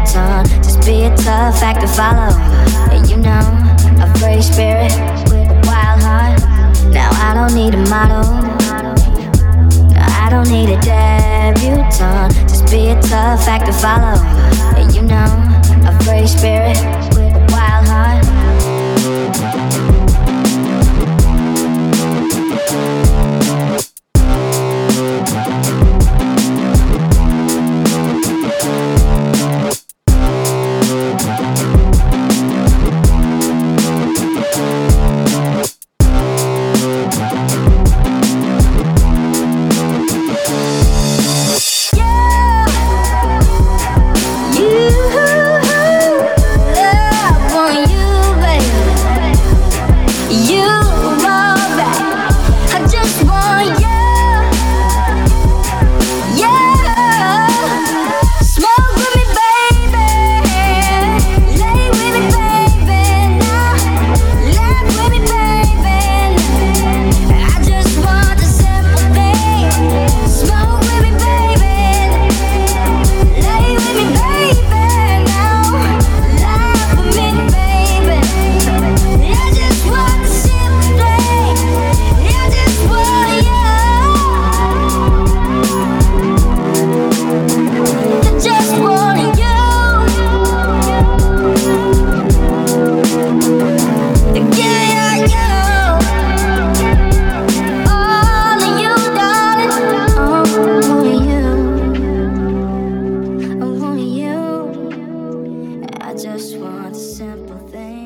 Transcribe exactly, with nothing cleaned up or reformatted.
debutante. Just be a tough act to follow. And you know, a free spirit with a wild heart. Now I don't need a model, I don't need a debutante. Just be a tough act to follow. And you know, a free spirit with a wild heart. I just want a simple thing.